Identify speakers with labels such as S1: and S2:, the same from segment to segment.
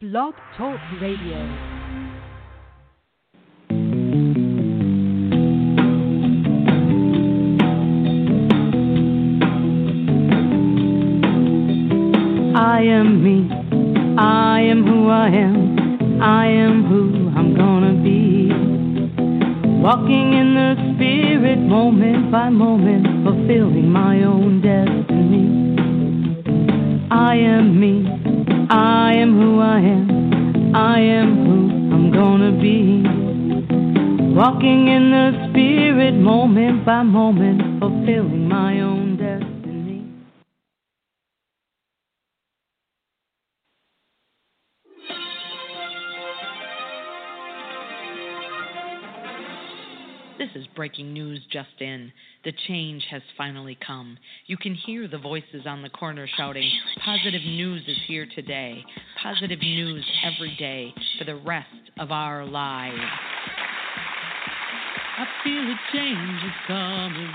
S1: Blog Talk Radio. I am me, I am who I am, I am who I'm gonna be. Walking in the spirit, moment by moment, fulfilling my own destiny. I am me, I am who I am, I am who I'm gonna be. Walking in the spirit, moment by moment, fulfilling my own destiny.
S2: This is breaking news just in. The change has finally come. You can hear the voices on the corner shouting, positive news is here today. Positive news every day for the rest of our lives. I feel a change is coming.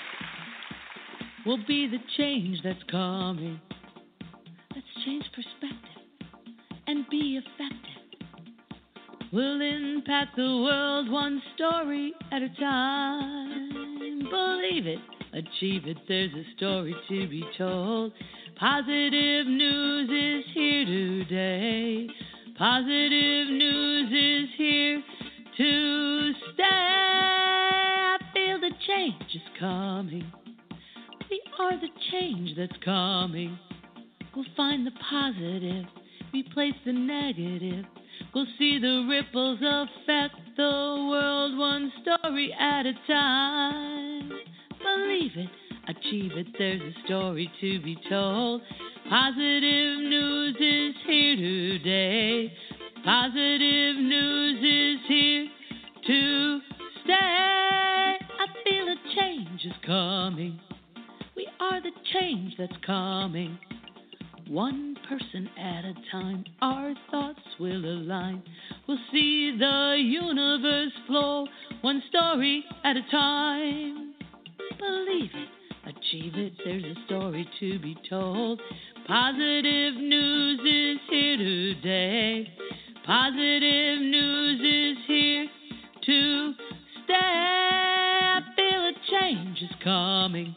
S2: Will be the change that's coming. Let's change perspective and be effective. We'll impact the world one story at a time. Believe it, achieve it, there's a story to be told. Positive news is here today. Positive news is here to stay. I feel the change is coming. We are the change that's coming. We'll find the positive, replace the negative. We'll see the ripples affect the world one story at a time. Believe it, achieve it, there's a story to be told. Positive news is here today. Positive news is here to stay. I feel a change is coming. We are the change that's coming. One person at a time, our thoughts will align. We'll see the universe flow, one story at a time. Believe it, achieve it, there's a story to be told. Positive news is here today. Positive news is here to stay. I feel a change is coming.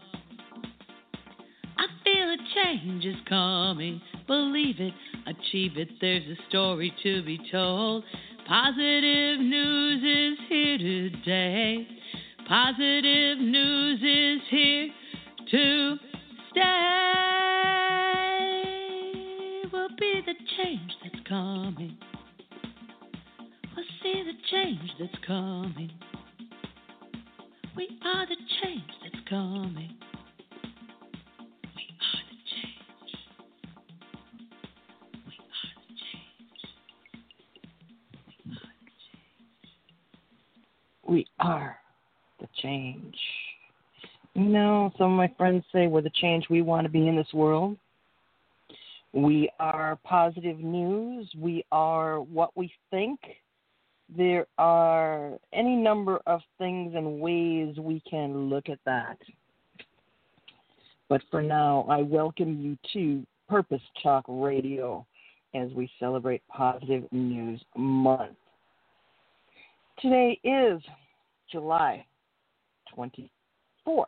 S2: I feel a change is coming. Believe it, achieve it, there's a story to be told. Positive news is here today. Positive news is here to stay. We'll be the change that's coming. We'll see the change that's coming. We are the change that's coming.
S3: We are the change. You know, some of my friends say we're the change we want to be in this world. We are positive news. We are what we think. There are any number of things and ways we can look at that. But for now, I welcome you to Purpose Talk Radio as we celebrate Positive News Month. Today is July 24th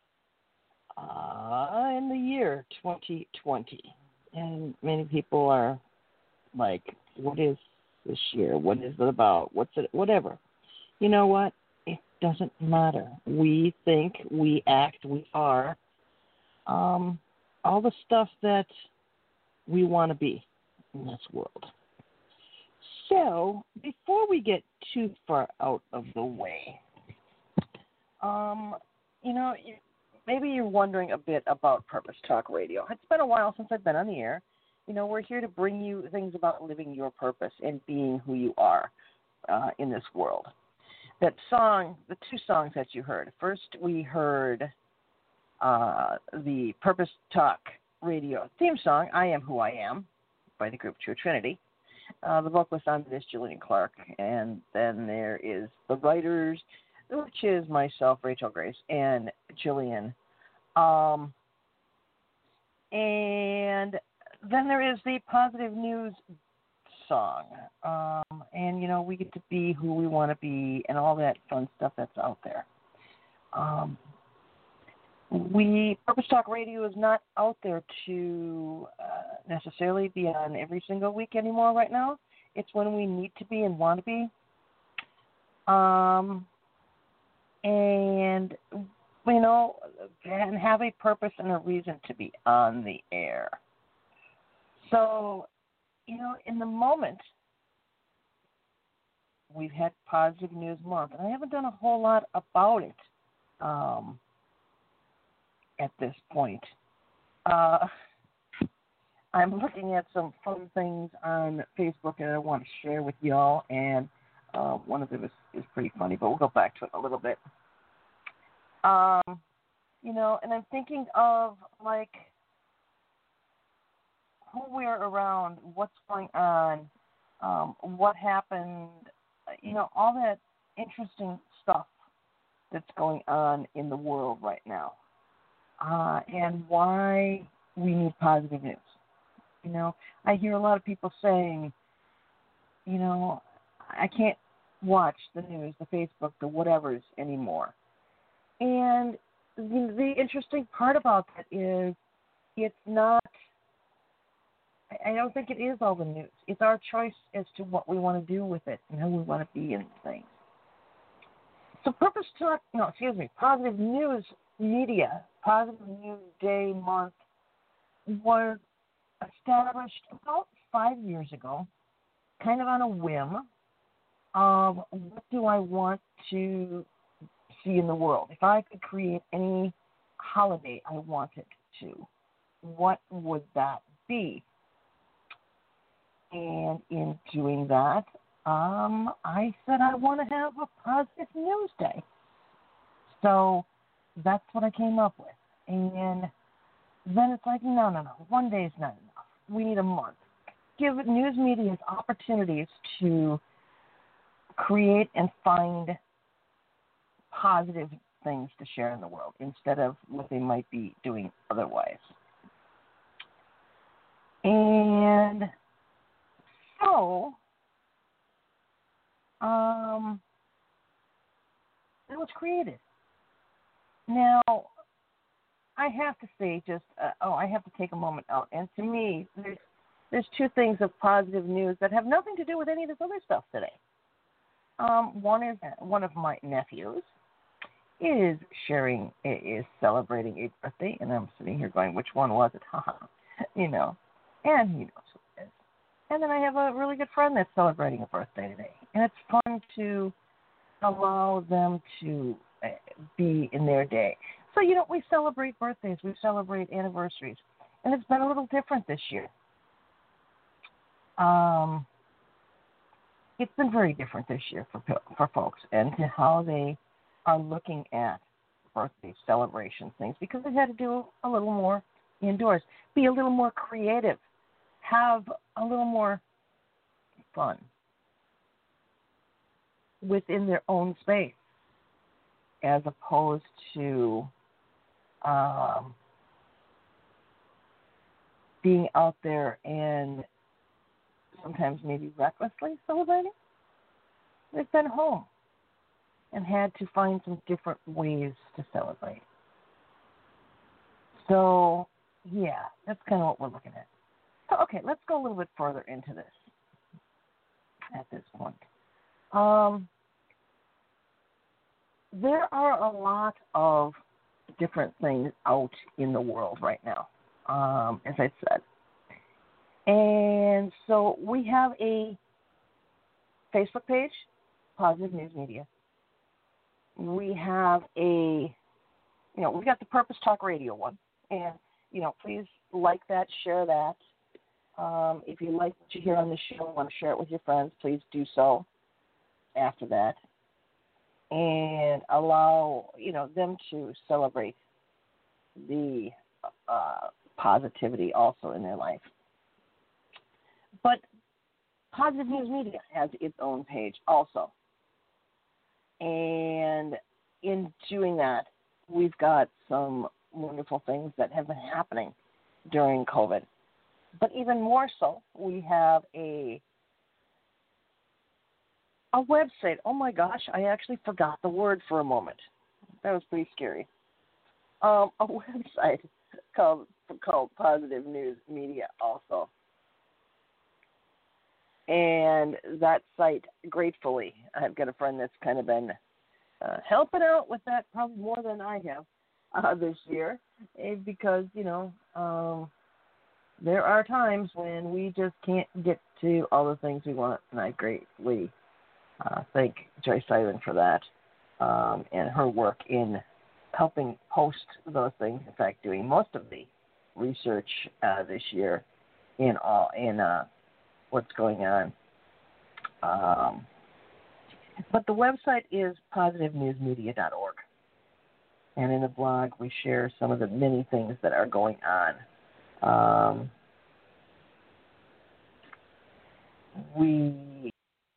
S3: in the year 2020. And many people are like, what is this year? What is it about? What's it? Whatever. You know what? It doesn't matter. We think, we act, we are all the stuff that we want to be in this world. So, before we get too far out of the way, you know, maybe you're wondering a bit about Purpose Talk Radio. It's been a while since I've been on the air. You know, we're here to bring you things about living your purpose and being who you are in this world. That song, the two songs that you heard. First, we heard the Purpose Talk Radio theme song, I Am Who I Am, by the group True Trinity. The vocalist on this, Jillian Clark, and then there is the writers, which is myself, Rachel Grace, and Jillian. And then there is the Positive News song. And, we get to be who we want to be and all that fun stuff that's out there. Purpose Talk Radio is not out there to necessarily be on every single week anymore right now. It's when we need to be and want to be. And have a purpose and a reason to be on the air. So, in the moment, we've had Positive News Month, and I haven't done a whole lot about it at this point. I'm looking at some fun things on Facebook that I want to share with y'all, and one of them is pretty funny, but we'll go back to it a little bit. And I'm thinking of, who we're around, what's going on, what happened, all that interesting stuff that's going on in the world right now, and why we need positive news. I hear a lot of people saying, I can't watch the news, the Facebook, the whatevers anymore. And the interesting part about that is it's not, I don't think it is all the news. It's our choice as to what we want to do with it and who we want to be in things. So Positive News Media, Positive News Day Month was established about 5 years ago, kind of on a whim of what do I want to see in the world. If I could create any holiday I wanted to, what would that be? And in doing that, I said I want to have a Positive News Day. So that's what I came up with. And then it's like, no. 1 day is not enough. We need a month. Give news medias opportunities to create and find positive things to share in the world instead of what they might be doing otherwise. And so, it was created. Now, I have to say I have to take a moment out. And to me, there's two things of positive news that have nothing to do with any of this other stuff today. One is one of my nephews is celebrating a birthday, and I'm sitting here going, which one was it? and he knows who it is. And then I have a really good friend that's celebrating a birthday today, and it's fun to allow them to be in their day. So, we celebrate birthdays, we celebrate anniversaries, and it's been a little different this year. It's been very different this year for folks and to how they are looking at birthday celebration things, because they had to do a little more indoors, be a little more creative, have a little more fun within their own space, as opposed to being out there and sometimes maybe recklessly celebrating. They've been home and had to find some different ways to celebrate. So, yeah, that's kind of what we're looking at. So, okay, let's go a little bit further into this at this point. There are a lot of different things out in the world right now, as I said. And so we have a Facebook page, Positive News Media. We have we've got the Purpose Talk Radio one. And, please like that, share that. If you like what you hear on the show and want to share it with your friends, please do so after that. And allow, them to celebrate the positivity also in their life. But Positive News Media has its own page also. And in doing that, we've got some wonderful things that have been happening during COVID. But even more so, we have a A website. Oh my gosh, I actually forgot the word for a moment. That was pretty scary. A website called Positive News Media also. And that site, gratefully, I've got a friend that's kind of been helping out with that probably more than I have this year, because, there are times when we just can't get to all the things we want, and I greatly thank Joyce Simon for that, and her work in helping post those things. In fact, doing most of the research this year in what's going on. But the website is positivenewsmedia.org. And in the blog, we share some of the many things that are going on. We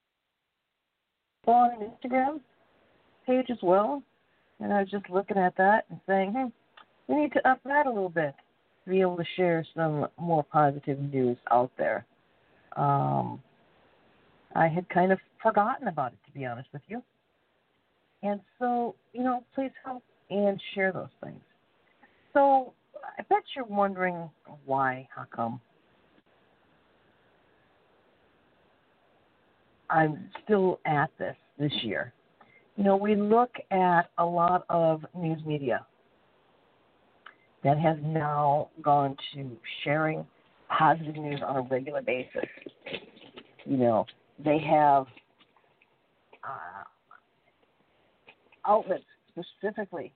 S3: go on an Instagram page as well. And I was just looking at that and saying, we need to up that a little bit to be able to share some more positive news out there. I had kind of forgotten about it, to be honest with you. And so, please help and share those things. So I bet you're wondering why, how come I'm still at this year. We look at a lot of news media that has now gone to sharing positive news on a regular basis. They have outlets specifically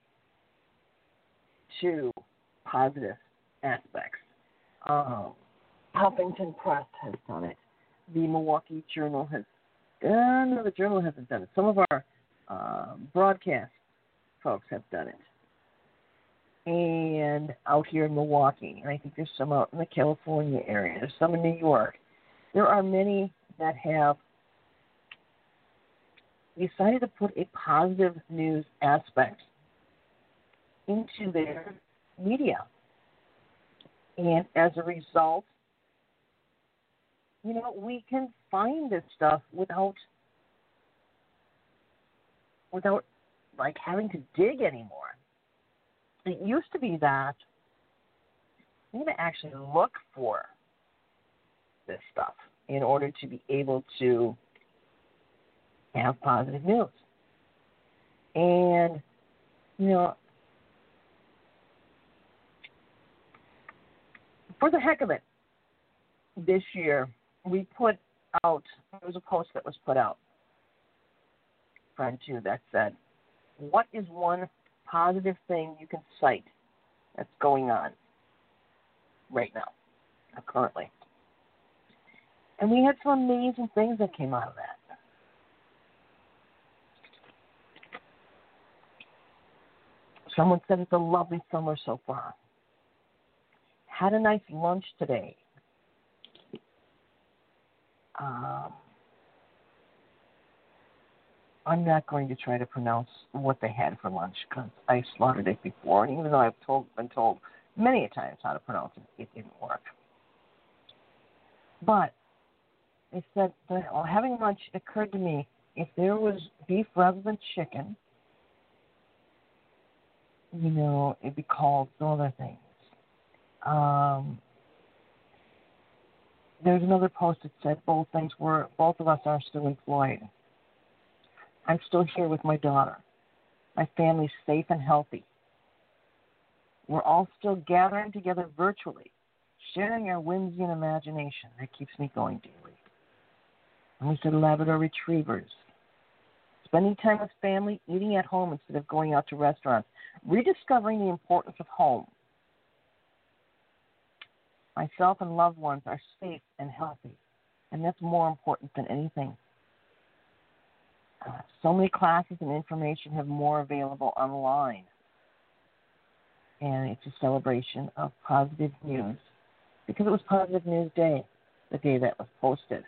S3: to positive aspects. Huffington Press has done it. The Milwaukee Journal has. No, the Journal hasn't done it. Some of our broadcast folks have done it. And out here in Milwaukee, and I think there's some out in the California area. There's some in New York. There are many that have decided to put a positive news aspect into their media. And as a result, we can find this stuff without like having to dig anymore. It used to be that you had to actually look for this stuff in order to be able to have positive news. And, for the heck of it, this year we put out, there was a post that was put out, friend too, that said, what is one positive thing you can cite that's going on right now, currently? And we had some amazing things that came out of that. Someone said it's a lovely summer so far. Had a nice lunch today. I'm not going to try to pronounce what they had for lunch because I slaughtered it before, and even though I've been told many a times how to pronounce it, it didn't work. But they said that while having lunch, it occurred to me, if there was beef rather than chicken, it'd be called some other things. There's another post that said both of us are still employed. I'm still here with my daughter. My family's safe and healthy. We're all still gathering together virtually, sharing our whimsy and imagination. That keeps me going daily. And we said Labrador retrievers. Spending time with family, eating at home instead of going out to restaurants. Rediscovering the importance of home. Myself and loved ones are safe and healthy, and that's more important than anything. So many classes and information have more available online, and it's a celebration of positive news because it was Positive News Day, the day that was posted.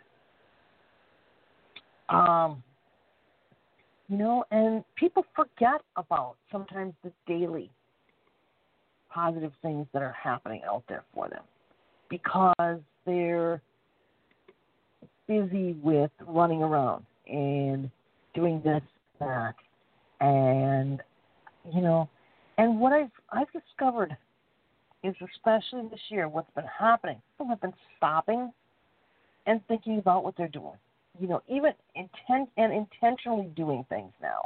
S3: And people forget about sometimes the daily positive things that are happening out there for them because they're busy with running around and doing this, that, and and what I've discovered is, especially this year, what's been happening. People have been stopping and thinking about what they're doing. Even intentionally doing things now.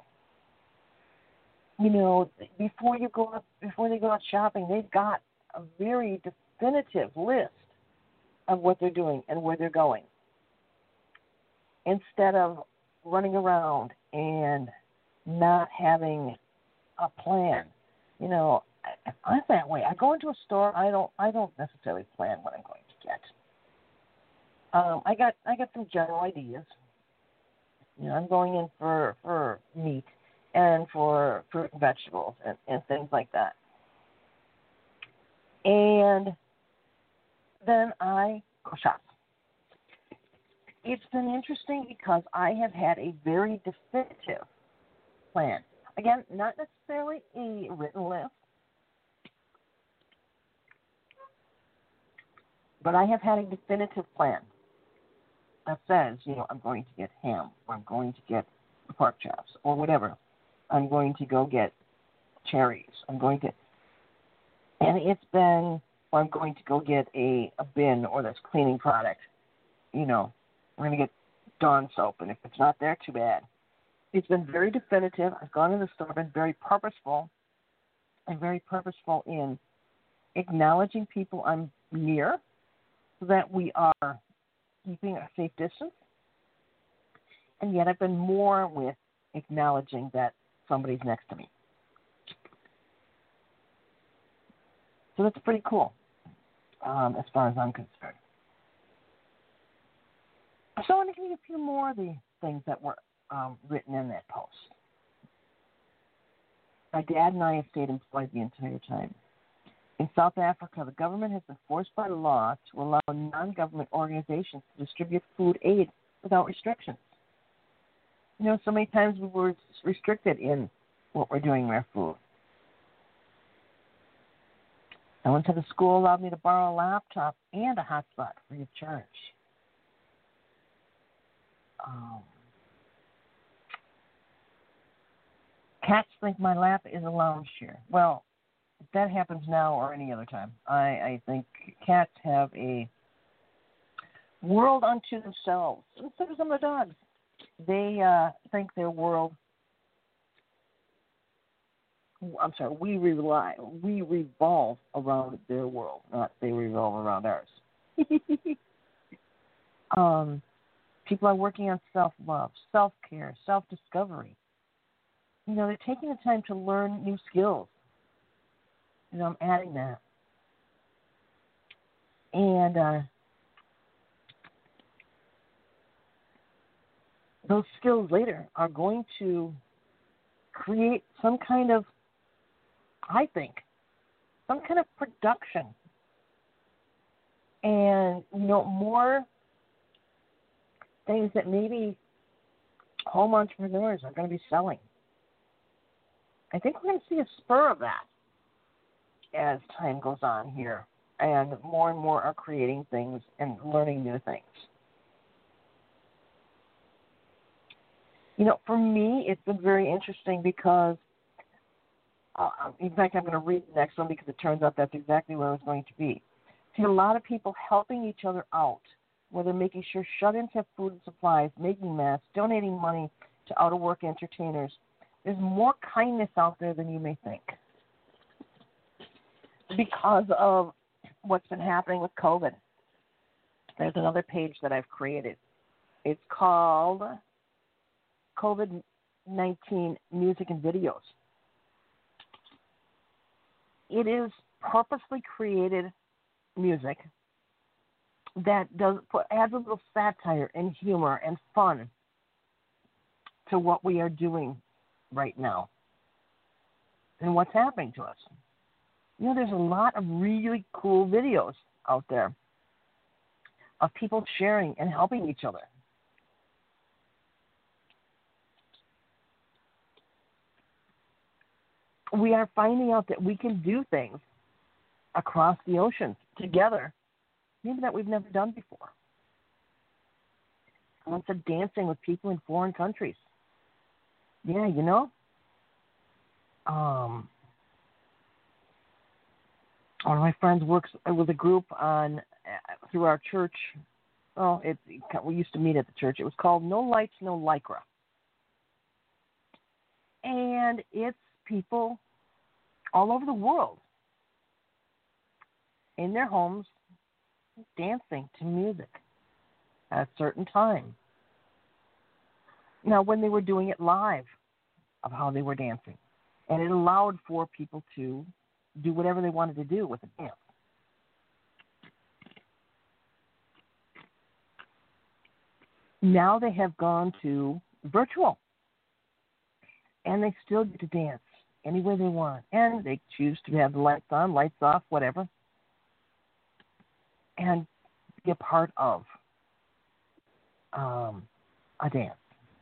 S3: Before they go out shopping, they've got a very definitive list of what they're doing and where they're going, instead of running around and not having a plan. I'm that way. I go into a store. I don't necessarily plan what I'm going to get. I got some general ideas. I'm going in for meat and for fruit and vegetables and things like that. And then I go shop. It's been interesting because I have had a very definitive plan. Again, not necessarily a written list, but I have had a definitive plan that says, I'm going to get ham, or I'm going to get pork chops, or whatever. I'm going to go get cherries. And it's been, or I'm going to go get a bin or this cleaning product. We're going to get Dawn soap, and if it's not there, too bad. It's been very definitive. I've gone in the store, been very purposeful, and very purposeful in acknowledging people I'm near so that we are keeping a safe distance. And yet I've been more with acknowledging that somebody's next to me. So that's pretty cool, as far as I'm concerned. So I want to give you a few more of the things that were written in that post. My dad and I have stayed employed the entire time. In South Africa, the government has been forced by law to allow non-government organizations to distribute food aid without restrictions. So many times we were restricted in what we're doing with our food. I went to the school, allowed me to borrow a laptop and a hotspot free of charge. Cats think my lap is a lounge chair. Well, if that happens now or any other time, I think cats have a world unto themselves. So do some of the dogs. They think their world. I'm sorry. We revolve around their world, not they revolve around ours. People are working on self-love, self-care, self-discovery. They're taking the time to learn new skills. I'm adding that. And those skills later are going to create some kind of, I think, some kind of production. And, more things that maybe home entrepreneurs are going to be selling. I think we're going to see a spur of that as time goes on here, and more are creating things and learning new things. For me, it's been very interesting because, in fact, I'm going to read the next one because it turns out that's exactly where I was going to be. See a lot of people helping each other out, whether making sure shut-ins have food and supplies, making masks, donating money to out-of-work entertainers. There's more kindness out there than you may think because of what's been happening with COVID. There's another page that I've created. It's called COVID-19 Music and Videos. It is purposely created music that adds a little satire and humor and fun to what we are doing right now and what's happening to us. There's a lot of really cool videos out there of people sharing and helping each other. We are finding out that we can do things across the oceans together, maybe that we've never done before. Once said dancing with people in foreign countries. Yeah, one of my friends works with a group on through our church. Well, we used to meet at the church. It was called No Lights, No Lycra. And it's people all over the world in their homes dancing to music at a certain time. Now, when they were doing it live, of how they were dancing. And it allowed for people to do whatever they wanted to do with the dance. Now they have gone to virtual. And they still get to dance any way they want. And they choose to have the lights on, lights off, whatever. And be a part of a dance.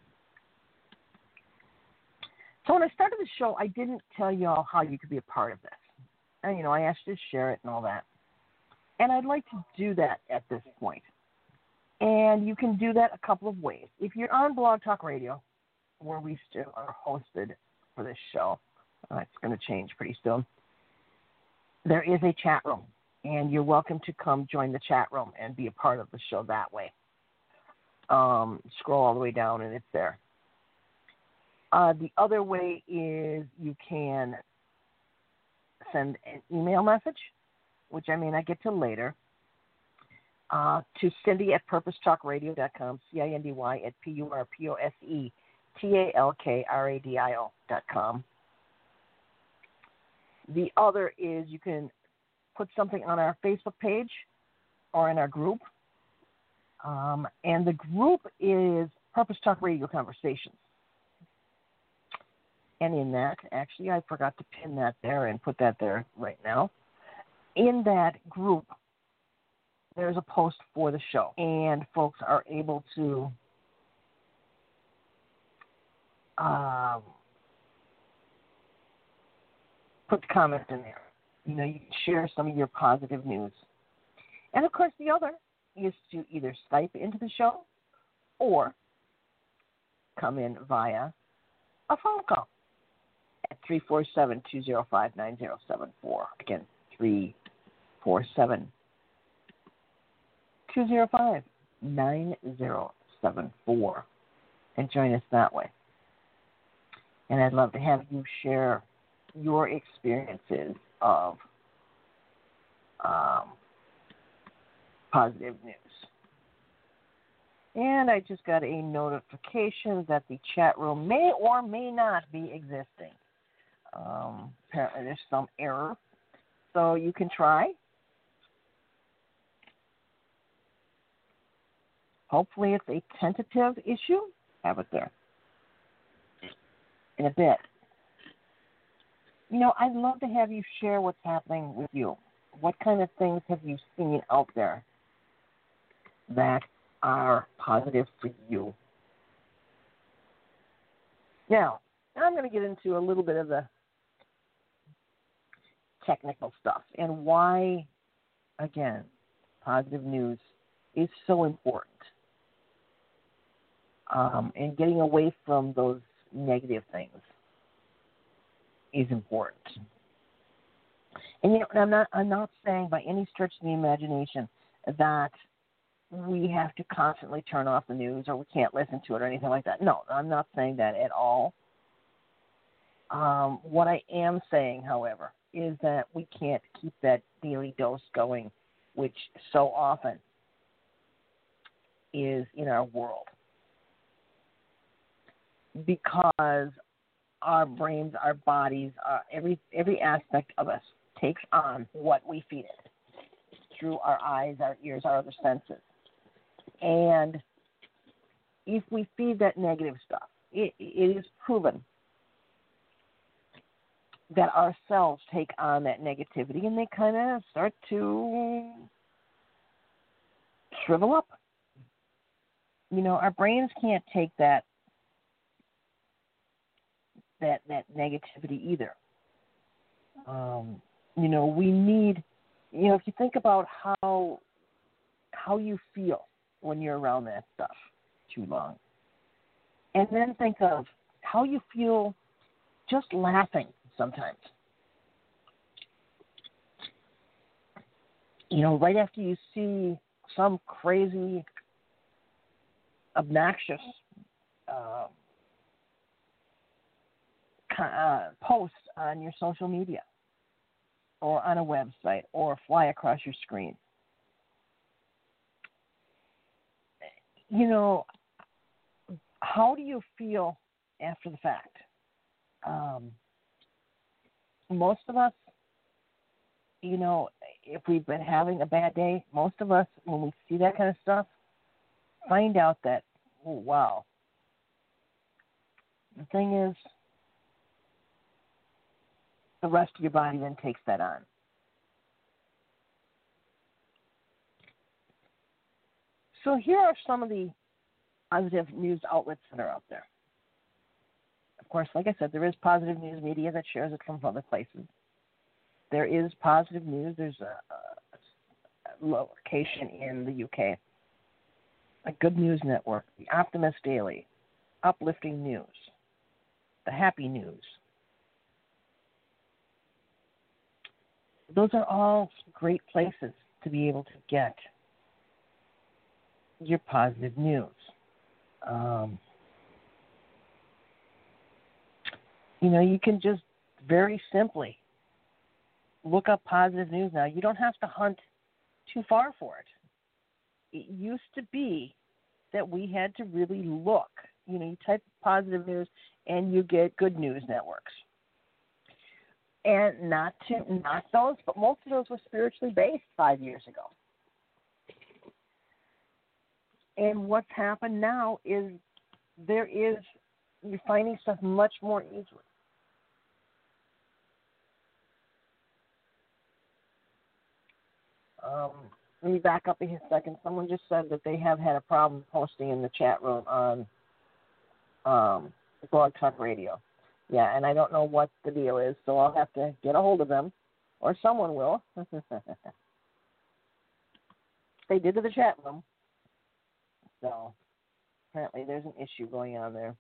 S3: So when I started the show, I didn't tell you all how you could be a part of this. And, I asked you to share it and all that. And I'd like to do that at this point. And you can do that a couple of ways. If you're on Blog Talk Radio, where we still are hosted for this show, it's going to change pretty soon, there is a chat room. And you're welcome to come join the chat room and be a part of the show that way. Scroll all the way down and it's there. The other way is you can send an email message, which I may not get to later, to Cindy at purposetalkradio.com, CINDY at PURPOSETALKRADIO.com. The other is you can put something on our Facebook page or in our group. And the group is Purpose Talk Radio Conversations. And in that, actually, I forgot to pin that there and put that there right now. In that group, there's a post for the show. And folks are able to put comments in there. You can share some of your positive news. And, of course, the other is to either Skype into the show or come in via a phone call at 347-205-9074. Again, 347-205-9074. And join us that way. And I'd love to have you share your experiences of positive news. And I just got a notification that the chat room may or may not be existing. Apparently there's some error. So you can try. Hopefully it's a tentative issue. Have it there. In a bit. I'd love to have you share what's happening with you. What kind of things have you seen out there that are positive for you? Now, I'm going to get into a little bit of the technical stuff and why, again, positive news is so important. And getting away from those negative things is important. And I'm not saying by any stretch of the imagination that we have to constantly turn off the news or we can't listen to it or anything like that. No, I'm not saying that at all. What I am saying, however, is that we can't keep that daily dose going, which so often is in our world. Because our brains, our bodies, every aspect of us takes on what we feed it through our eyes, our ears, our other senses. And if we feed that negative stuff, it is proven that our cells take on that negativity and they kind of start to shrivel up. Our brains can't take that negativity either. We need, if you think about how you feel when you're around that stuff, too long. And then think of how you feel just laughing sometimes. Right after you see some crazy, obnoxious post on your social media or on a website or fly across your screen. How do you feel after the fact? Most of us, if we've been having a bad day, most of us, when we see that kind of stuff, find out that, oh, wow. The thing is, the rest of your body then takes that on. So here are some of the positive news outlets that are out there. Of course, like I said, there is positive news media that shares it from other places. There is positive news. There's a location in the UK, a Good News Network, the Optimist Daily, Uplifting News, the Happy News. Those are all great places to be able to get your positive news. You can just very simply look up positive news now. You don't have to hunt too far for it. It used to be that we had to really look. You type positive news and you get Good News Networks. And not those, but most of those were spiritually based 5 years ago. And what's happened now is you're finding stuff much more easily. Let me back up a second. Someone just said that they have had a problem posting in the chat room on Blog Talk Radio. Yeah, and I don't know what the deal is, so I'll have to get a hold of them, or someone will. They did to the chat room. So apparently there's an issue going on there.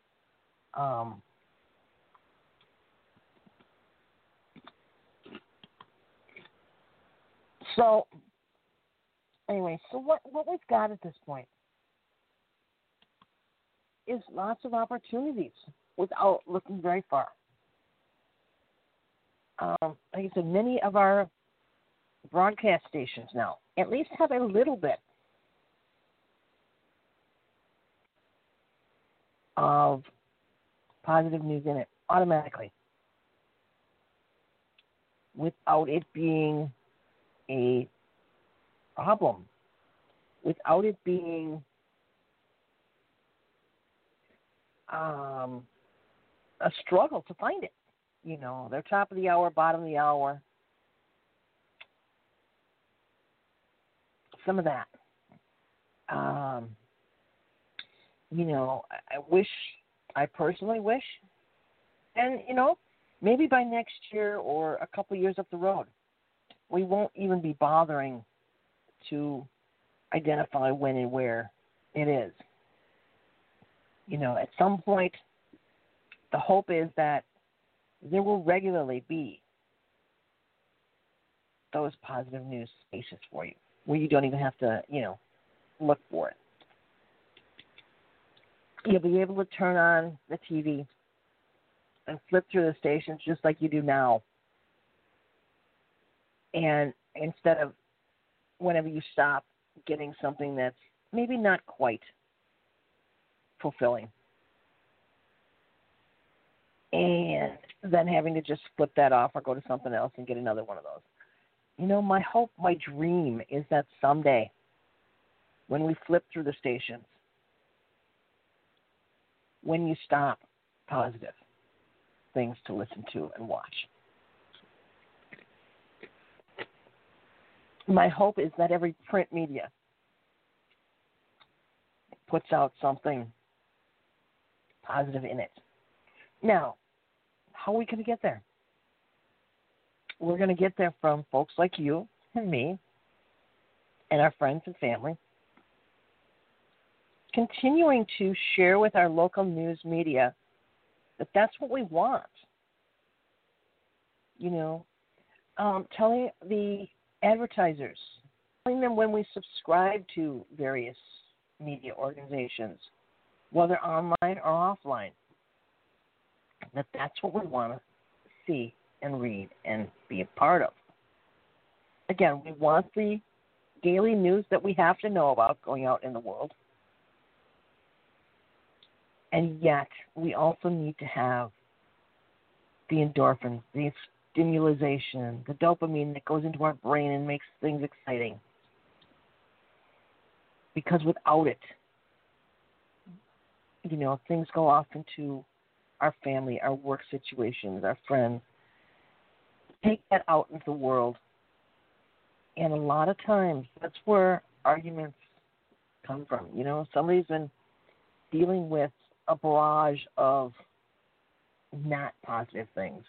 S3: So what we've got at this point is lots of opportunities without looking very far. Like I said, many of our broadcast stations now at least have a little bit of positive news in it automatically without it being a problem, without it being a struggle to find it. They're top of the hour, bottom of the hour. Some of that. I personally wish, and, maybe by next year or a couple years up the road, we won't even be bothering to identify when and where it is. At some point, the hope is that there will regularly be those positive news stations for you, where you don't even have to, look for it. You'll be able to turn on the TV and flip through the stations just like you do now. And instead of whenever you stop getting something that's maybe not quite fulfilling, and then having to just flip that off or go to something else and get another one of those. My hope, my dream is that someday when we flip through the stations, when you stop positive things to listen to and watch, my hope is that every print media puts out something positive in it. Now, how are we going to get there? We're going to get there from folks like you and me and our friends and family continuing to share with our local news media that that's what we want. You know, telling the advertisers, telling them when we subscribe to various media organizations, whether online or offline, that that's what we want to see and read and be a part of. Again, we want the daily news that we have to know about going out in the world. And yet, we also need to have the endorphins, the stimulation, the dopamine that goes into our brain and makes things exciting. Because without it, you know, things go off into our family, our work situations, our friends. Take that out into the world. And a lot of times, that's where arguments come from. You know, somebody's been dealing with a barrage of not positive things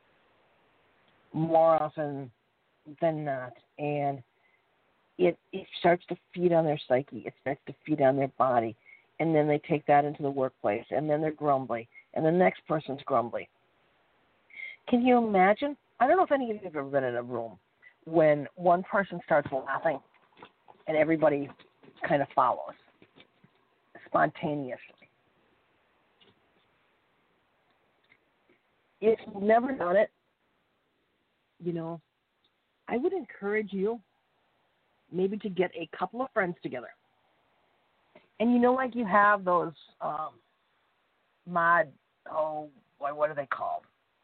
S3: more often than not. And it starts to feed on their psyche. It starts to feed on their body. And then they take that into the workplace. And then they're grumbly. And the next person's grumbly. Can you imagine? I don't know if any of you have ever been in a room when one person starts laughing and everybody kind of follows spontaneously. If you've never done it, you know, I would encourage you maybe to get a couple of friends together. And you know, like you have those what are they called?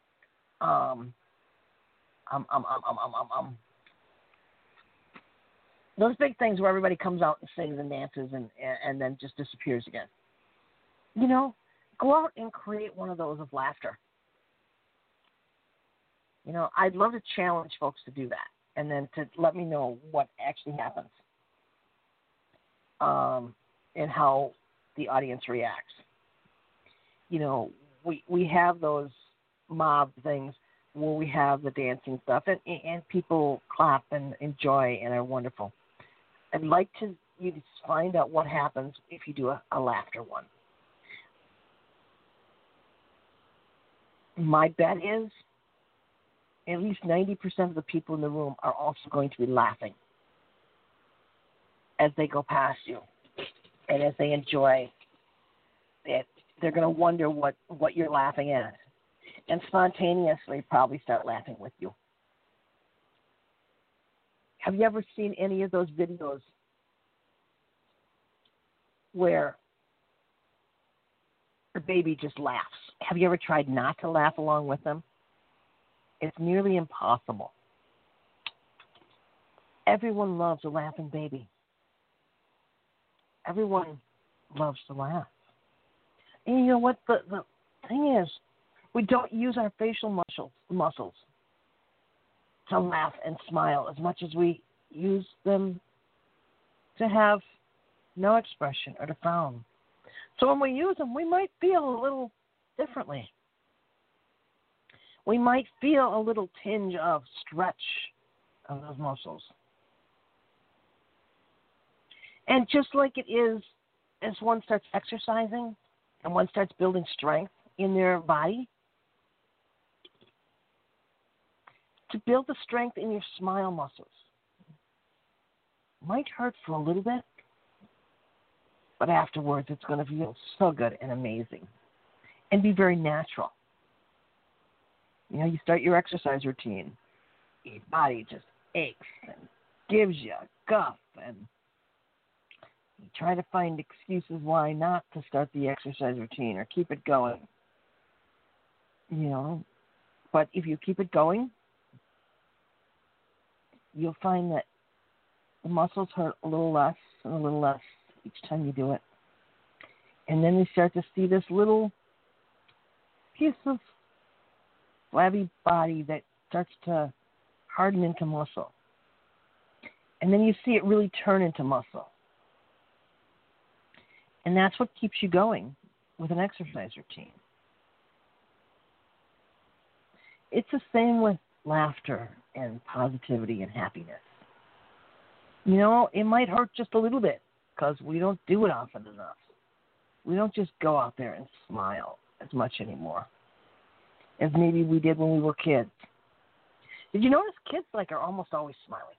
S3: Those big things where everybody comes out and sings and dances and then just disappears again. You know, go out and create one of those of laughter. You know, I'd love to challenge folks to do that and then to let me know what actually happens and how the audience reacts. You know, we have those mob things where we have the dancing stuff and people clap and enjoy and are wonderful. I'd like you to find out what happens if you do a laughter one. My bet is at least 90% of the people in the room are also going to be laughing as they go past you and as they enjoy it. They're going to wonder what you're laughing at and spontaneously probably start laughing with you. Have you ever seen any of those videos where the baby just laughs? Have you ever tried not to laugh along with them? It's nearly impossible. Everyone loves a laughing baby. Everyone loves to laugh. And you know what? The thing is, we don't use our facial muscles to laugh and smile as much as we use them to have no expression or to frown. So when we use them, we might feel a little differently. We might feel a little tinge of stretch of those muscles. And just like it is as one starts exercising and one starts building strength in their body, to build the strength in your smile muscles might hurt for a little bit, but afterwards it's going to feel so good and amazing and be very natural. You know, you start your exercise routine, your body just aches and gives you a guff, and you try to find excuses why not to start the exercise routine or keep it going. You know, but if you keep it going, you'll find that the muscles hurt a little less and a little less each time you do it. And then you start to see this little piece of flabby body that starts to harden into muscle. And then you see it really turn into muscle. And that's what keeps you going with an exercise routine. It's the same with laughter and positivity and happiness. You know, it might hurt just a little bit because we don't do it often enough. We don't just go out there and smile as much anymore as maybe we did when we were kids. Did you notice kids are almost always smiling?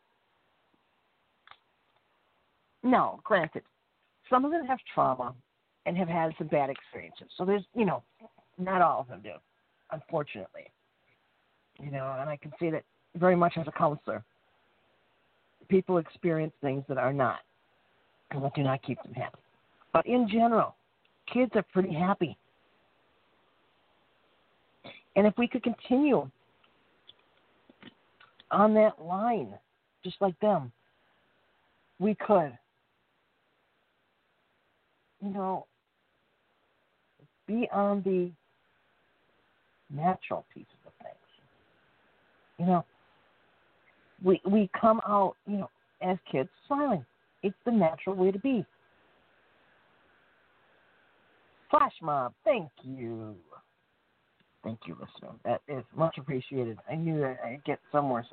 S3: No, granted, some of them have trauma and have had some bad experiences. So there's, not all of them do, unfortunately. And I can see that very much as a counselor. People experience things that are not, and that do not keep them happy. But in general, kids are pretty happy. And if we could continue on that line, just like them, we could, be on the natural pieces of things. We come out, as kids, smiling. It's the natural way to be. Flash mob, thank you. Thank you, listener. That is much appreciated. I knew that I'd get somewhere.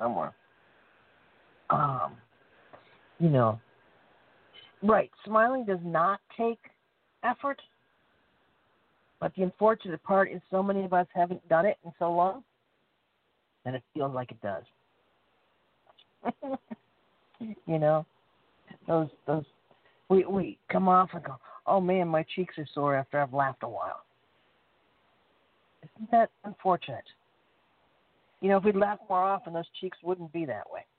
S3: Right, smiling does not take effort, but the unfortunate part is so many of us haven't done it in so long that it feels like it does. Those we come off and go, oh man, my cheeks are sore after I've laughed a while. Isn't that unfortunate? If we'd laugh more often, those cheeks wouldn't be that way.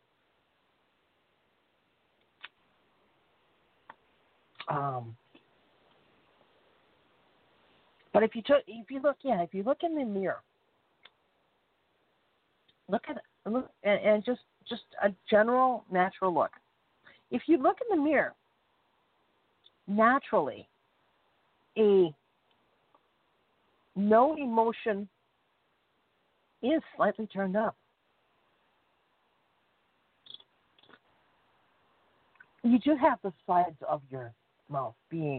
S3: But if you look in the mirror, look and just a general natural look. If you look in the mirror, naturally, a no emotion is slightly turned up. You do have the sides of your mouth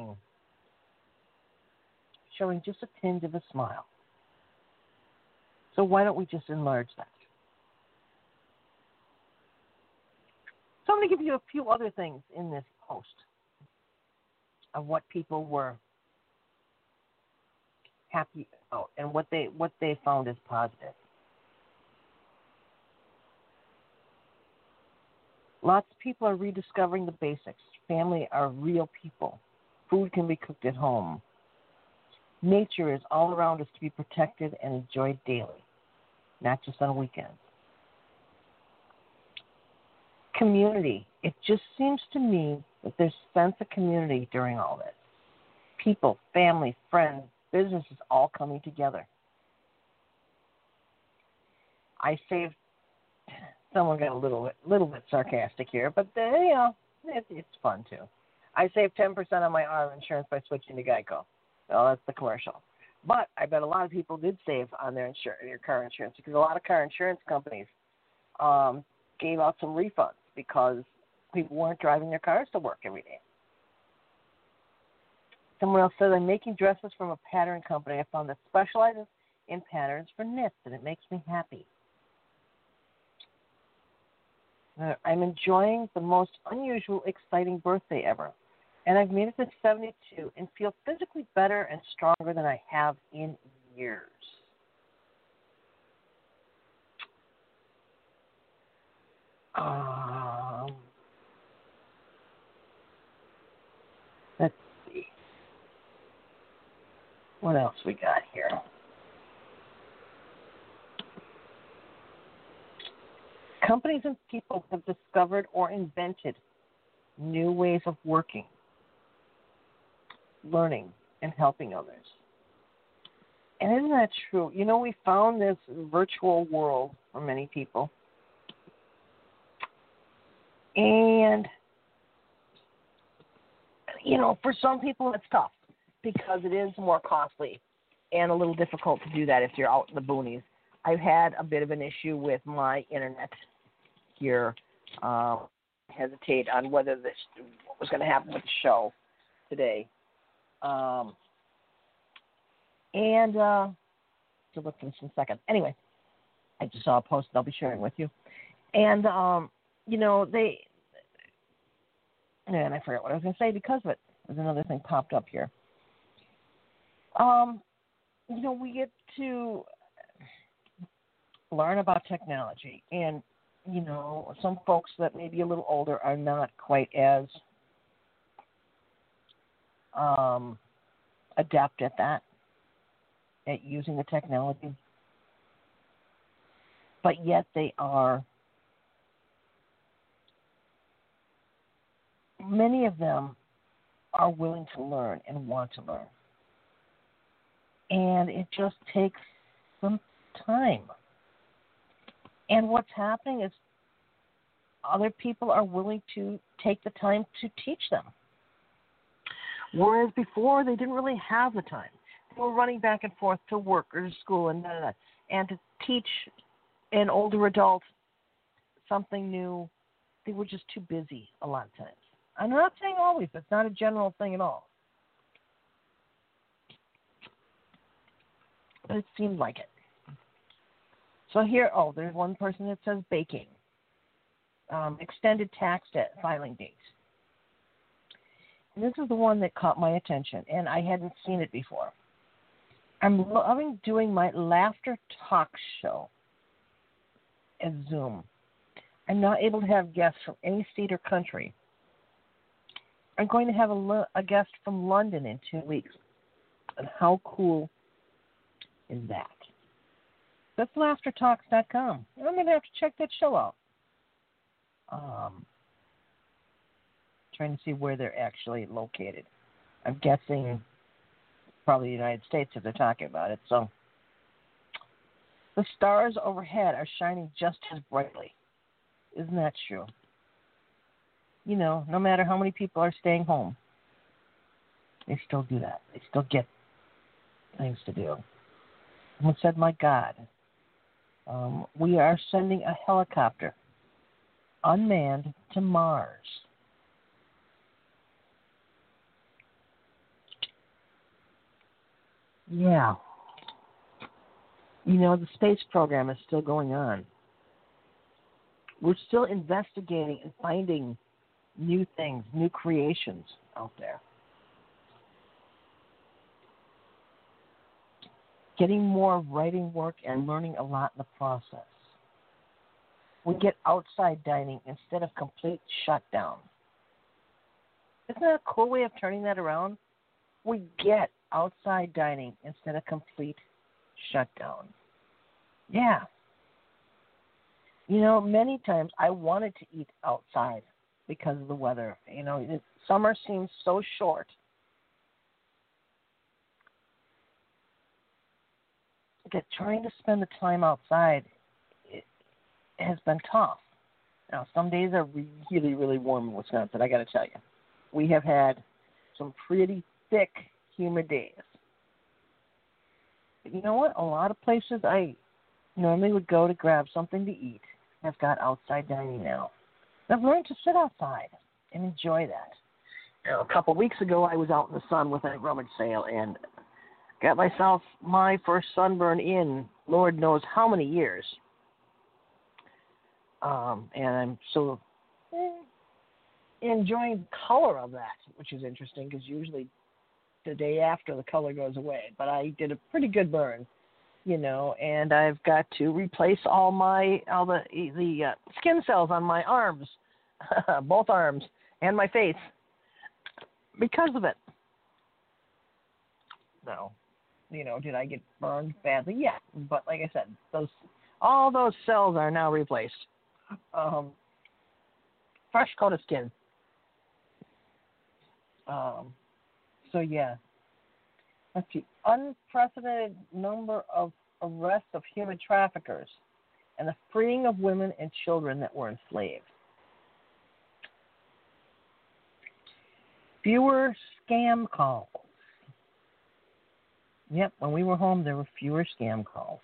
S3: showing just a tinge of a smile. So why don't we just enlarge that? So I'm going to give you a few other things in this post of what people were happy about and what they found as positive. Lots of people are rediscovering the basics. Family are real people. Food can be cooked at home. Nature is all around us to be protected and enjoyed daily, not just on weekends. Community. It just seems to me that there's a sense of community during all this. People, family, friends, businesses all coming together. I saved, someone got a little bit sarcastic here, but it's fun too. I saved 10% on my auto insurance by switching to Geico. Well, that's the commercial. But I bet a lot of people did save on their car insurance because a lot of car insurance companies gave out some refunds because people weren't driving their cars to work every day. Someone else said, I'm making dresses from a pattern company I found that specializes in patterns for knits, and it makes me happy. I'm enjoying the most unusual, exciting birthday ever. And I've made it to 72 and feel physically better and stronger than I have in years. Let's see. What else we got here? Companies and people have discovered or invented new ways of working, learning, and helping others. And isn't that true? We found this virtual world for many people. And, for some people it's tough because it is more costly and a little difficult to do that if you're out in the boonies. I've had a bit of an issue with my internet here. Hesitate on whether what was going to happen with the show today. So look for this in a second. Anyway, I just saw a post that I'll be sharing with you. And, and I forgot what I was going to say because of it. There's another thing popped up here. We get to learn about technology, and some folks that may be a little older are not quite as adept at that, at using the technology, but yet many of them are willing to learn and want to learn. And it just takes some time. And what's happening is other people are willing to take the time to teach them. Whereas before, they didn't really have the time. They were running back and forth to work or to school and to teach an older adult something new, they were just too busy a lot of times. I'm not saying always. That's not a general thing at all. But it seemed like it. So here, there's one person that says baking. Extended tax filing dates. And this is the one that caught my attention, and I hadn't seen it before. I'm loving doing my laughter talk show at Zoom. I'm not able to have guests from any state or country. I'm going to have a guest from London in 2 weeks. And how cool is that? That's laughtertalks.com. And I'm going to have to check that show out. Trying to see where they're actually located. I'm guessing probably the United States if they're talking about it. So the stars overhead are shining just as brightly. Isn't that true? No matter how many people are staying home, they still do that. They still get things to do. Someone said, my God, we are sending a helicopter unmanned to Mars. Yeah. The space program is still going on. We're still investigating and finding new things, new creations out there. Getting more writing work and learning a lot in the process. We get outside dining instead of complete shutdown. Isn't that a cool way of turning that around? We get outside dining instead of complete shutdown. Yeah. Many times I wanted to eat outside because of the weather. Summer seems so short. That trying to spend the time outside has been tough. Now, some days are really, really warm in Wisconsin, I got to tell you. We have had some pretty thick, humid days. But you know what? A lot of places I normally would go to grab something to eat have got outside dining now. I've learned to sit outside and enjoy that. A couple of weeks ago, I was out in the sun with a rummage sale and got myself my first sunburn in Lord knows how many years. And I'm so enjoying the color of that, which is interesting because usually the day after the color goes away. But I did a pretty good burn, and I've got to replace all the skin cells on my arms, both arms, and my face because of it. No. Did I get burned badly? Yeah, but like I said, all those cells are now replaced. Fresh coat of skin. So yeah, that's the unprecedented number of arrests of human traffickers and the freeing of women and children that were enslaved. Fewer scam calls. Yep, when we were home, there were fewer scam calls.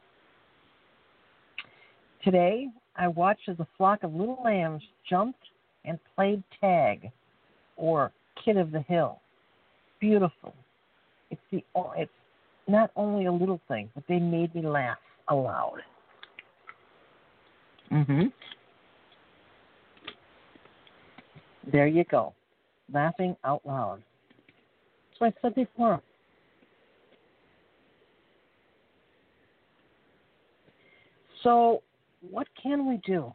S3: Today, I watched as a flock of little lambs jumped and played tag, or Kid of the Hill. Beautiful. It's not only a little thing, but they made me laugh aloud. There you go. Laughing out loud. That's what I said before. So, what can we do?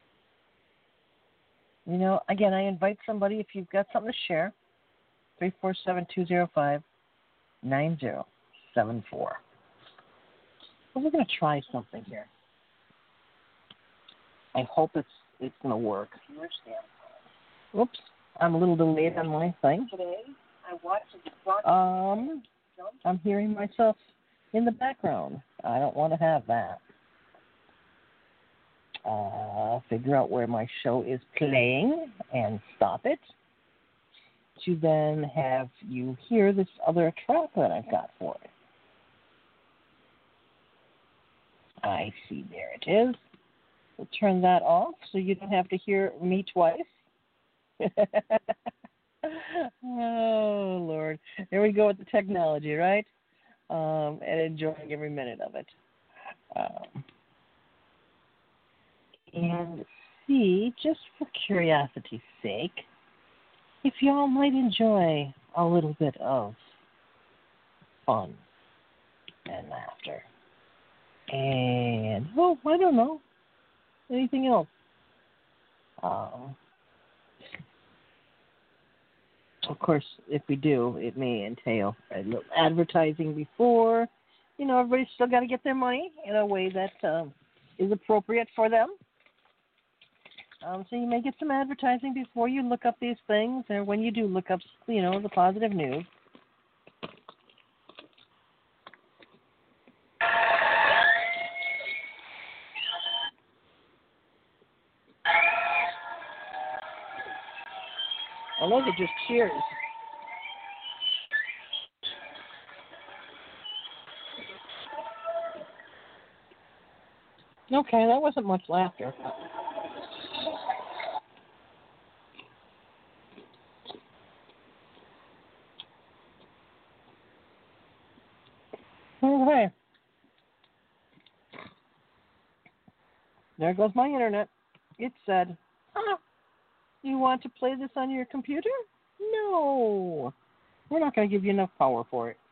S3: You know, again, I invite somebody, if you've got something to share, 347-205-9074. Well, we're going to try something here. I hope it's going to work. Oops, I'm a little delayed on my thing. Today, I watched I'm hearing myself in the background. I don't want to have that. Figure out where my show is playing and stop it to then have you hear this other track that I've got for it. I see, there it is. We'll turn that off so you don't have to hear me twice. Oh, Lord. There we go with the technology, right? And enjoying every minute of it. And see, just for curiosity's sake, if y'all might enjoy a little bit of fun and laughter. And, oh, I don't know, anything else. Of course, if we do, it may entail a little advertising before. You know, everybody's still got to get their money in a way that is appropriate for them. So you may get some advertising before you look up these things, or when you do look up, you know, the positive news. Oh, those are just cheers. Okay, that wasn't much laughter. Okay. There goes my internet. It said, you want to play this on your computer? No. We're not going to give you enough power for it.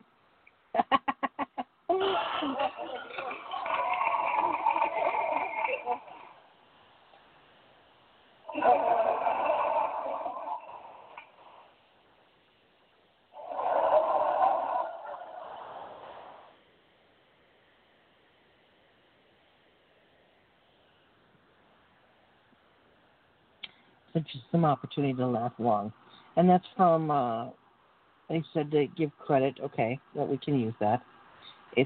S3: So just some opportunity to laugh along. And that's from, they said to give credit. Okay, well, we can use that. It's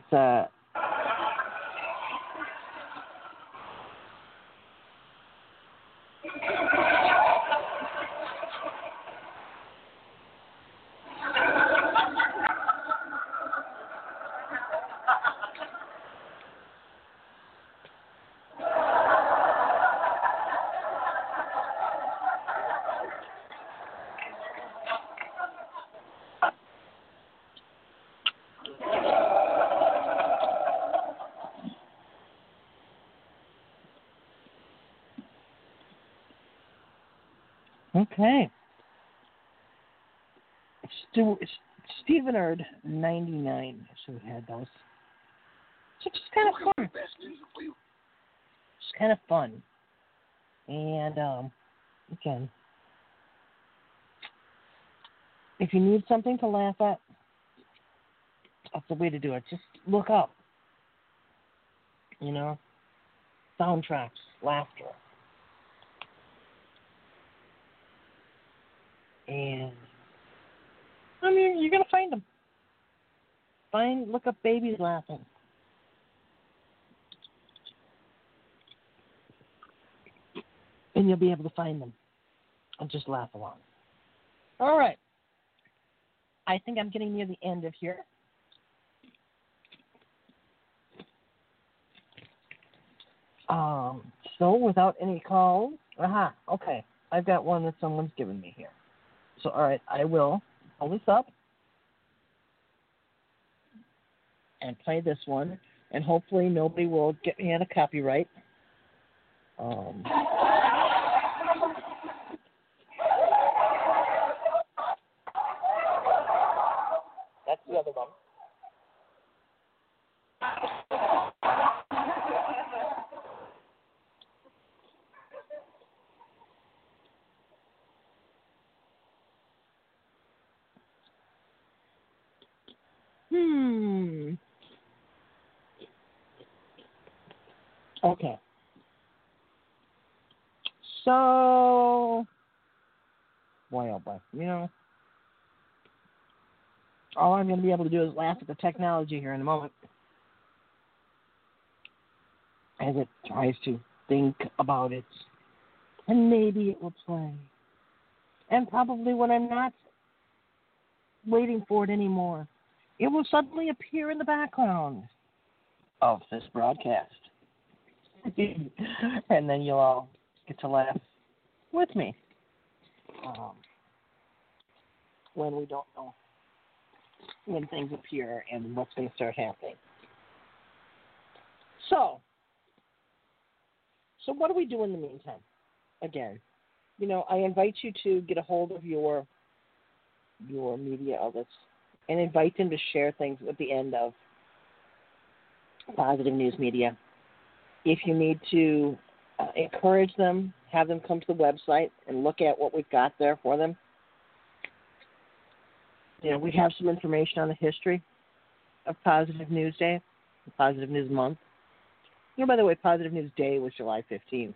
S3: okay. Stephen Erd, 99. So we had those. So it's kind of fun. It's kind of fun. And, again, if you need something to laugh at, that's the way to do it. Just look up. You know? Soundtracks, laughter. And I mean, you're gonna find them. Look up babies laughing. And you'll be able to find them. And just laugh along. All right. I think I'm getting near the end of here. So without any calls, okay. I've got one that someone's given me here. So, all right, I will pull this up and play this one, and hopefully nobody will get me out of copyright. That's the other one. Okay. So, boy, oh boy, all I'm going to be able to do is laugh at the technology here in a moment as it tries to think about it. And maybe it will play. And probably when I'm not waiting for it anymore, it will suddenly appear in the background of this broadcast. And then you'll all get to laugh with me when we don't know when things appear and what's going to start happening. So what do we do in the meantime? Again, I invite you to get a hold of your media outlets and invite them to share things at the end of Positive News Media. If you need to encourage them, have them come to the website and look at what we've got there for them. We have some information on the history of Positive News Day, Positive News Month. By the way, Positive News Day was July 15th.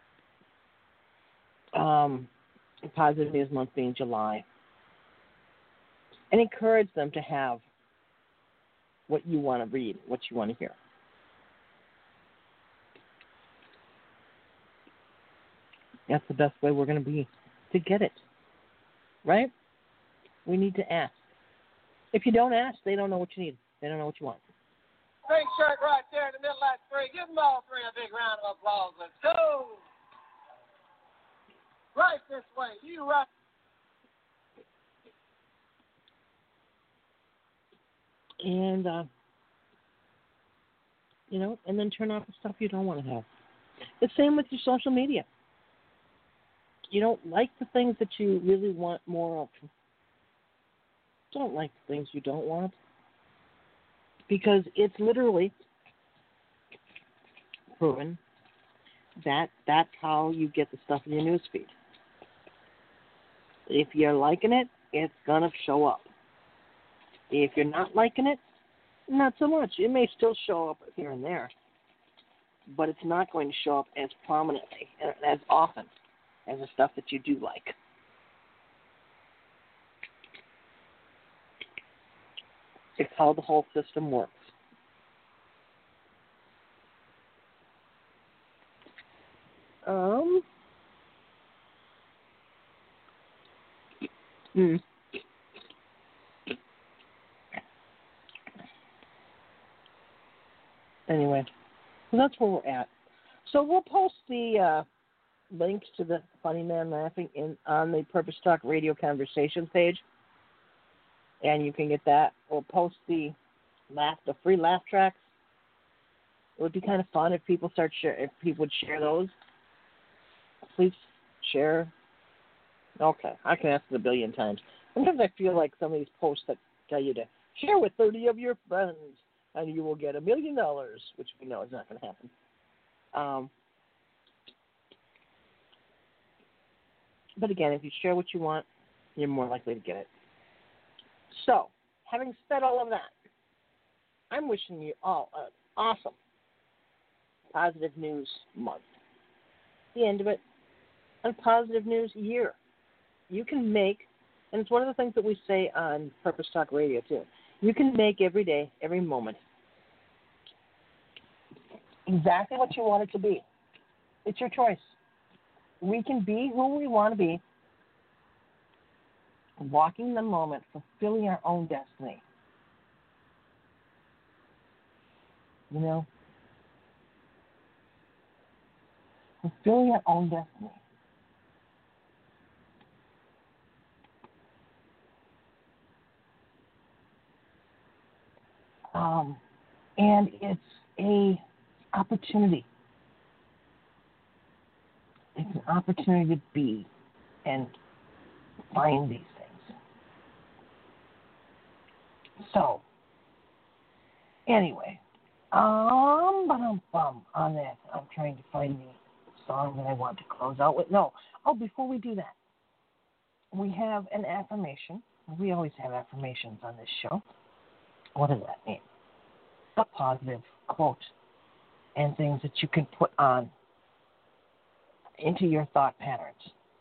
S3: Positive News Month being July. And encourage them to have what you want to read, what you want to hear. That's the best way we're going to be to get it. Right? We need to ask. If you don't ask, they don't know what you need. They don't know what you want.
S4: Great shirt right there in the middle of that three. Give them all three a big round of applause. Let's go. Right this way. You right.
S3: And, and then turn off the stuff you don't want to have. The same with your social media. You don't like the things that you really want more of. Don't like the things you don't want. Because it's literally proven that that's how you get the stuff in your newsfeed. If you're liking it, it's going to show up. If you're not liking it, not so much. It may still show up here and there, but it's not going to show up as prominently and as often as the stuff that you do like. It's how the whole system works. Anyway, so that's where we're at. So we'll post the links to the Funny Man Laughing on the Purpose Talk Radio Conversations page, and you can get that. We'll post the free laugh tracks. It would be kind of fun if people would share those. Please share. Okay, I can ask it a billion times. Sometimes I feel like some of these posts that tell you to share with 30 of your friends and you will get $1 million, which we know is not going to happen. But again, if you share what you want, you're more likely to get it. So, having said all of that, I'm wishing you all an awesome Positive News Month. The end of it, and Positive News Year. You can make, and it's one of the things that we say on Purpose Talk Radio too, you can make every day, every moment, exactly what you want it to be. It's your choice. We can be who we want to be, walking the moment, fulfilling our own destiny. Fulfilling our own destiny. And it's a opportunity. It's an opportunity to be and find these things. So, anyway, on that, I'm trying to find the song that I want to close out with. Before we do that, we have an affirmation. We always have affirmations on this show. What does that mean? A positive quote and things that you can put on into your thought patterns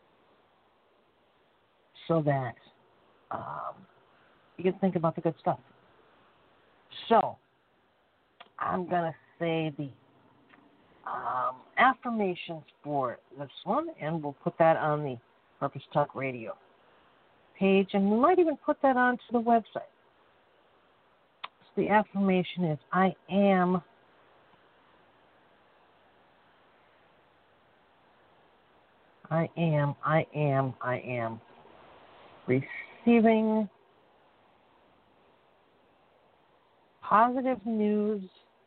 S3: so that you can think about the good stuff. So, I'm going to say the affirmations for this one, and we'll put that on the Purpose Talk Radio page, and we might even put that onto the website. So the affirmation is, I am receiving positive news.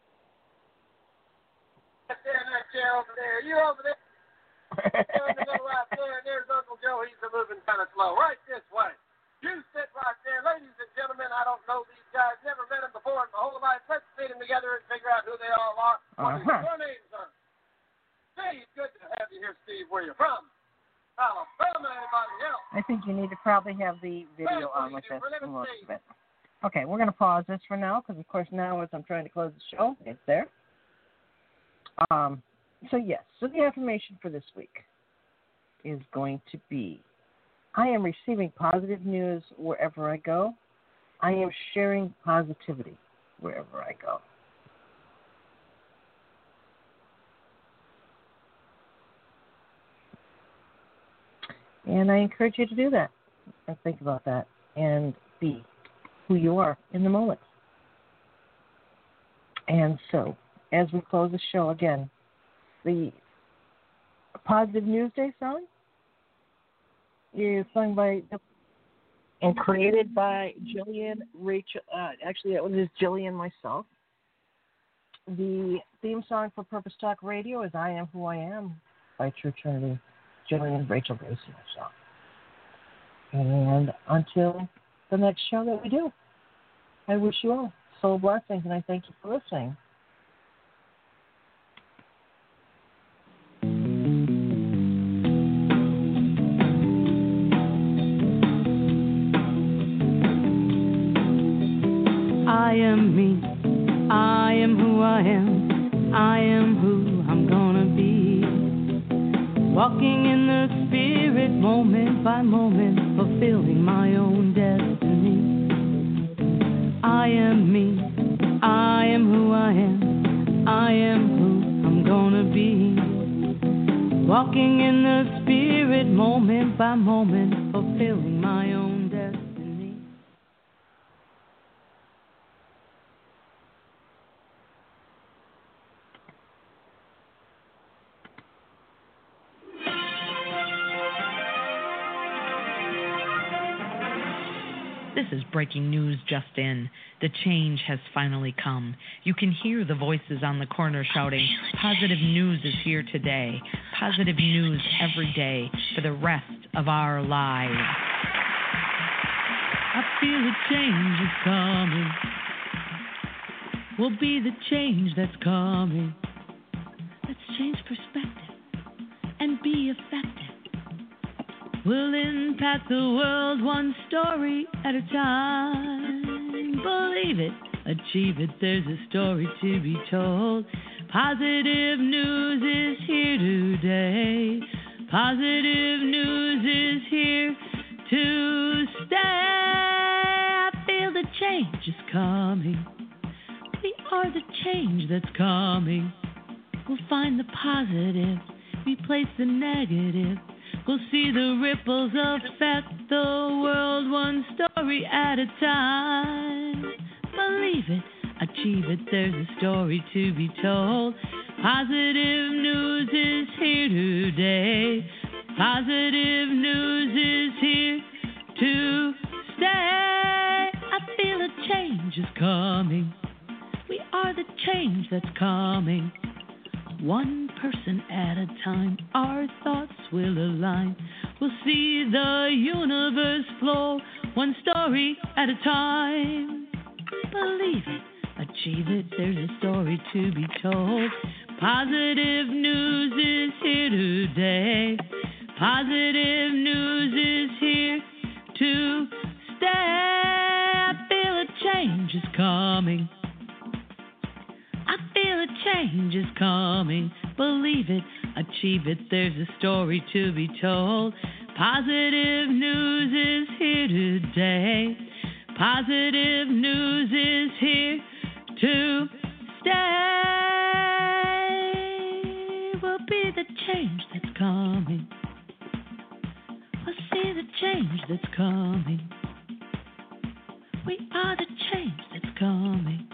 S4: Right there in that chair over there. You over there? There in the middle right there. There's Uncle Joe. He's moving kind of slow. Right this way. You sit right there. Ladies and gentlemen, I don't know these guys. Never met them before in my whole life. Let's meet them together and figure out who they all are. What is your name, sir? Steve, good to have you here, Steve. Where you from? Alabama, anybody else?
S3: I think you need to probably have the video on with this most of it. Okay, we're going to pause this for now because, of course, now as I'm trying to close the show, it's there. So the affirmation for this week is going to be, I am receiving positive news wherever I go. I am sharing positivity wherever I go. And I encourage you to do that and think about that and be who you are in the moment. And so, as we close the show again, the Positive News Day song is sung by and created by Jillian Rachel. Actually, that one is Jillian myself. The theme song for Purpose Talk Radio is I Am Who I Am by True Trinity, Jillian Rachel Gracie myself. And until the next show that we do, I wish you all soul blessings, and I thank you for listening.
S1: I am me. I am who I am. I am who I'm gonna be. Walking in the spirit, moment by moment, fulfilling my own destiny. I am me. I am who I am. I am who I'm gonna be. Walking in the spirit, moment by moment, fulfilling my own destiny.
S2: This is breaking news just in. The change has finally come. You can hear the voices on the corner shouting, positive news is here today. Positive news every day for the rest of our lives. I feel a change is coming. Will be the change that's coming. Let's change perspective and be effective. We'll impact the world one story at a time. Believe it, achieve it, there's a story to be told. Positive news is here today. Positive news is here to stay. I feel the change is coming. We are the change that's coming. We'll find the positive, replace the negative. We'll see the ripples affect the world one story at a time. Believe it, achieve it, there's a story to be told. Positive news is here today. Positive news is here to stay. I feel a change is coming. We are the change that's coming. One person at a time, our thoughts will align. We'll see the universe flow, one story at a time. Believe it, achieve it, there's a story to be told. Positive news is here today. Positive news is here to stay. I feel a change change is coming. I feel a change is coming. Believe it, achieve it, there's a story to be told. Positive news is here today. Positive news is here to stay. We'll be the change that's coming. We'll see the change that's coming. We are the change that's coming.